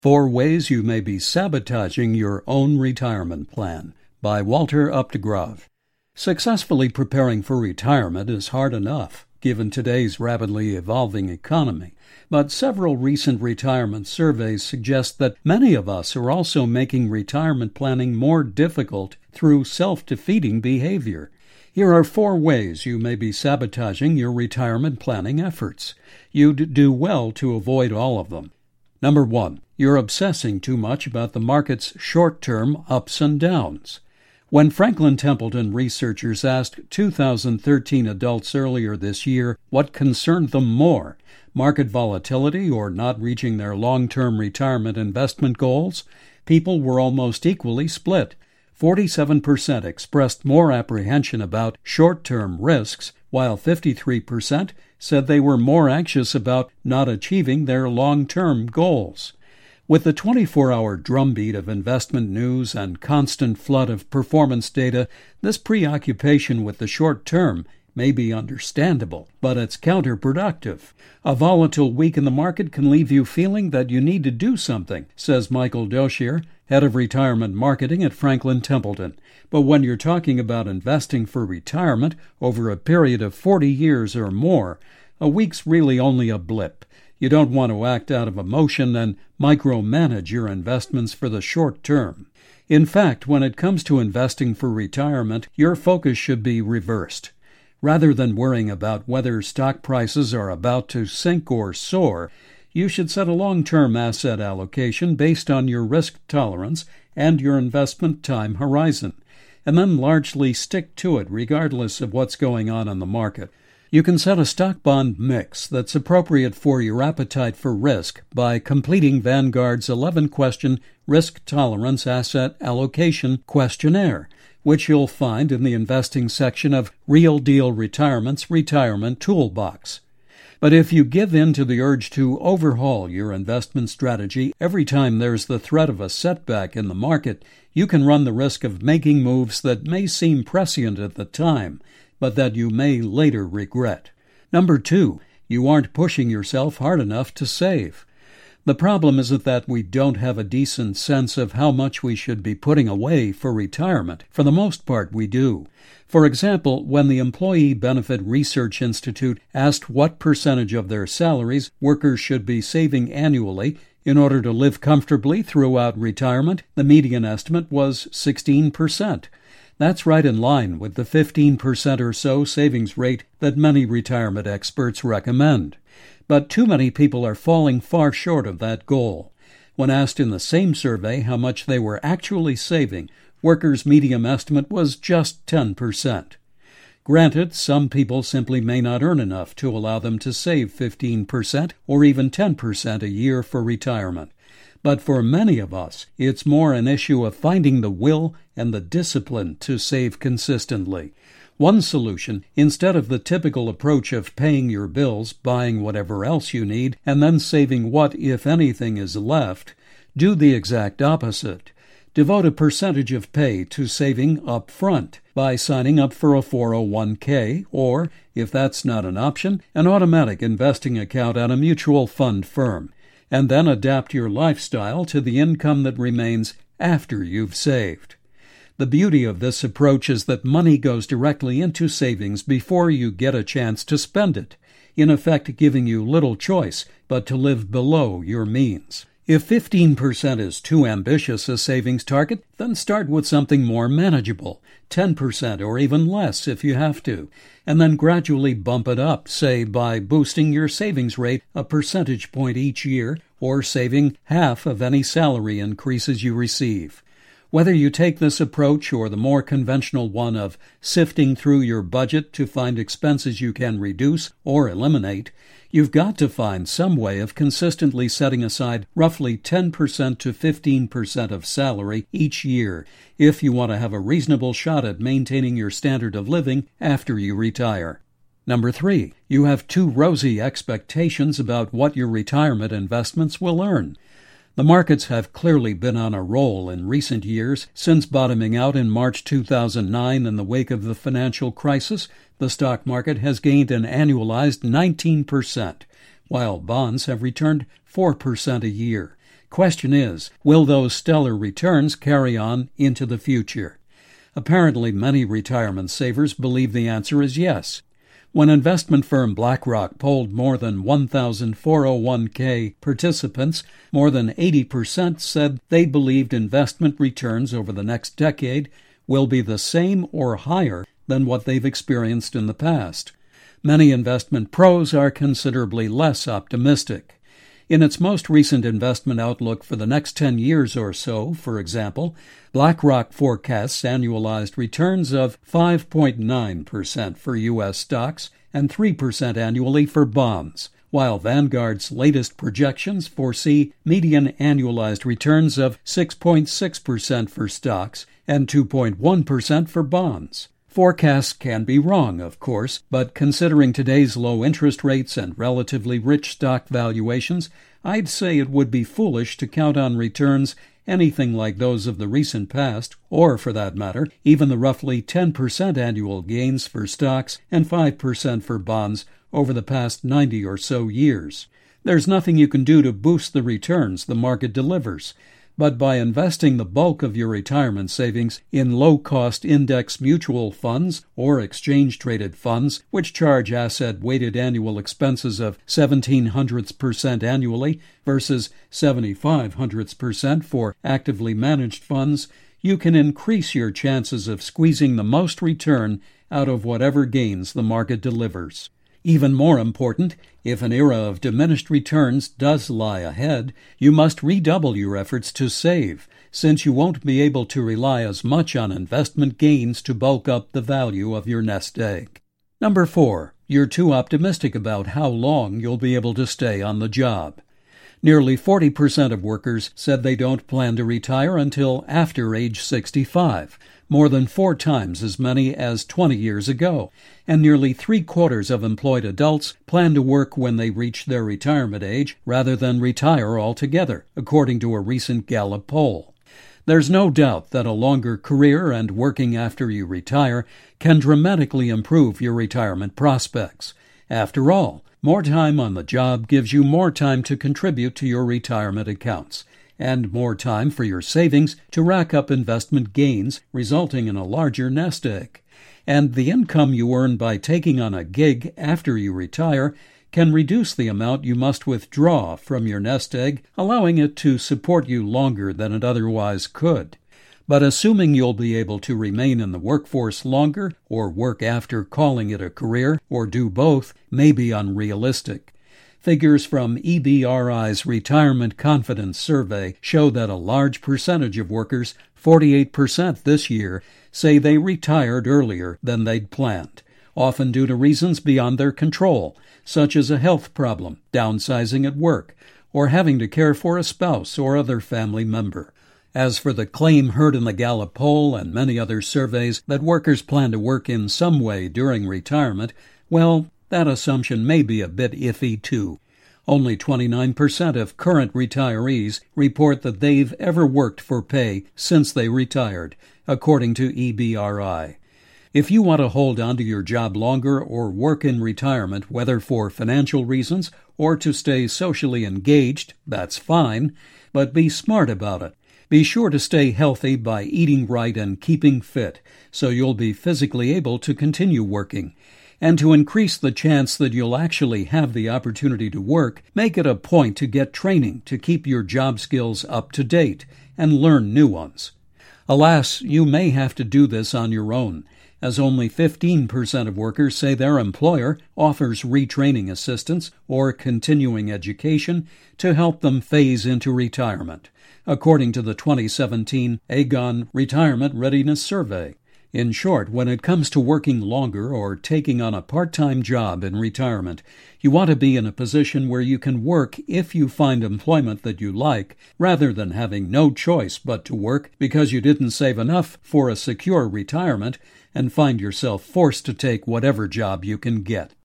4 Ways You May Be Sabotaging Your Own Retirement Plan by Walter Updegrav. Successfully preparing for retirement is hard enough, given today's rapidly evolving economy. But several recent retirement surveys suggest that many of us are also making retirement planning more difficult through self-defeating behavior. Here are 4 ways you may be sabotaging your retirement planning efforts. You'd do well to avoid all of them. Number 1. You're obsessing too much about the market's short-term ups and downs. When Franklin Templeton researchers asked 2013 adults earlier this year what concerned them more, market volatility or not reaching their long-term retirement investment goals, people were almost equally split. 47% expressed more apprehension about short-term risks, while 53% said they were more anxious about not achieving their long-term goals. With the 24-hour drumbeat of investment news and constant flood of performance data, this preoccupation with the short term may be understandable, but it's counterproductive. A volatile week in the market can leave you feeling that you need to do something, says Michael Doshier, head of retirement marketing at Franklin Templeton. But when you're talking about investing for retirement over a period of 40 years or more, a week's really only a blip. You don't want to act out of emotion and micromanage your investments for the short term. In fact, when it comes to investing for retirement, your focus should be reversed. Rather than worrying about whether stock prices are about to sink or soar, you should set a long-term asset allocation based on your risk tolerance and your investment time horizon, and then largely stick to it regardless of what's going on in the market. You can set a stock-bond mix that's appropriate for your appetite for risk by completing Vanguard's 11-question Risk Tolerance Asset Allocation Questionnaire, which you'll find in the investing section of Real Deal Retirement's Retirement Toolbox. But if you give in to the urge to overhaul your investment strategy every time there's the threat of a setback in the market, you can run the risk of making moves that may seem prescient at the time, but that you may later regret. Number 2, you aren't pushing yourself hard enough to save. The problem isn't that we don't have a decent sense of how much we should be putting away for retirement. For the most part, we do. For example, when the Employee Benefit Research Institute asked what percentage of their salaries workers should be saving annually in order to live comfortably throughout retirement, the median estimate was 16%. That's right in line with the 15% or so savings rate that many retirement experts recommend. But too many people are falling far short of that goal. When asked in the same survey how much they were actually saving, workers' median estimate was just 10%. Granted, some people simply may not earn enough to allow them to save 15% or even 10% a year for retirement. But for many of us, it's more an issue of finding the will and the discipline to save consistently. One solution, instead of the typical approach of paying your bills, buying whatever else you need, and then saving what, if anything, is left, do the exact opposite. Devote a percentage of pay to saving up front by signing up for a 401k or, if that's not an option, an automatic investing account at a mutual fund firm, and then adapt your lifestyle to the income that remains after you've saved. The beauty of this approach is that money goes directly into savings before you get a chance to spend it, in effect giving you little choice but to live below your means. If 15% is too ambitious a savings target, then start with something more manageable, 10% or even less if you have to, and then gradually bump it up, say by boosting your savings rate a percentage point each year or saving half of any salary increases you receive. Whether you take this approach or the more conventional one of sifting through your budget to find expenses you can reduce or eliminate, you've got to find some way of consistently setting aside roughly 10% to 15% of salary each year if you want to have a reasonable shot at maintaining your standard of living after you retire. Number 3, you have too rosy expectations about what your retirement investments will earn. The markets have clearly been on a roll in recent years. Since bottoming out in March 2009 in the wake of the financial crisis, the stock market has gained an annualized 19%, while bonds have returned 4% a year. Question is, will those stellar returns carry on into the future? Apparently, many retirement savers believe the answer is yes. When investment firm BlackRock polled more than 1,000 401k participants, more than 80% said they believed investment returns over the next decade will be the same or higher than what they've experienced in the past. Many investment pros are considerably less optimistic. In its most recent investment outlook for the next 10 years or so, for example, BlackRock forecasts annualized returns of 5.9% for U.S. stocks and 3% annually for bonds, while Vanguard's latest projections foresee median annualized returns of 6.6% for stocks and 2.1% for bonds. Forecasts can be wrong, of course, but considering today's low interest rates and relatively rich stock valuations, I'd say it would be foolish to count on returns anything like those of the recent past, or, for that matter, even the roughly 10% annual gains for stocks and 5% for bonds over the past 90 or so years. There's nothing you can do to boost the returns the market delivers, but by investing the bulk of your retirement savings in low-cost index mutual funds or exchange-traded funds, which charge asset-weighted annual expenses of 0.17% annually versus 0.75% for actively managed funds, you can increase your chances of squeezing the most return out of whatever gains the market delivers. Even more important, if an era of diminished returns does lie ahead, you must redouble your efforts to save, since you won't be able to rely as much on investment gains to bulk up the value of your nest egg. Number 4, you're too optimistic about how long you'll be able to stay on the job. Nearly 40% of workers said they don't plan to retire until after age 65, more than 4 times as many as 20 years ago, and nearly 3/4 of employed adults plan to work when they reach their retirement age rather than retire altogether, according to a recent Gallup poll. There's no doubt that a longer career and working after you retire can dramatically improve your retirement prospects. After all, more time on the job gives you more time to contribute to your retirement accounts, and more time for your savings to rack up investment gains, resulting in a larger nest egg. And the income you earn by taking on a gig after you retire can reduce the amount you must withdraw from your nest egg, allowing it to support you longer than it otherwise could. But assuming you'll be able to remain in the workforce longer, or work after calling it a career, or do both, may be unrealistic. Figures from EBRI's Retirement Confidence Survey show that a large percentage of workers, 48% this year, say they retired earlier than they'd planned, often due to reasons beyond their control, such as a health problem, downsizing at work, or having to care for a spouse or other family member. As for the claim heard in the Gallup poll and many other surveys that workers plan to work in some way during retirement, well, that assumption may be a bit iffy, too. Only 29% of current retirees report that they've ever worked for pay since they retired, according to EBRI. If you want to hold on to your job longer or work in retirement, whether for financial reasons or to stay socially engaged, that's fine, but be smart about it. Be sure to stay healthy by eating right and keeping fit, so you'll be physically able to continue working. And to increase the chance that you'll actually have the opportunity to work, make it a point to get training to keep your job skills up to date and learn new ones. Alas, you may have to do this on your own, as only 15% of workers say their employer offers retraining assistance or continuing education to help them phase into retirement, according to the 2017 Aegon Retirement Readiness Survey. In short, when it comes to working longer or taking on a part-time job in retirement, you want to be in a position where you can work if you find employment that you like, rather than having no choice but to work because you didn't save enough for a secure retirement and find yourself forced to take whatever job you can get.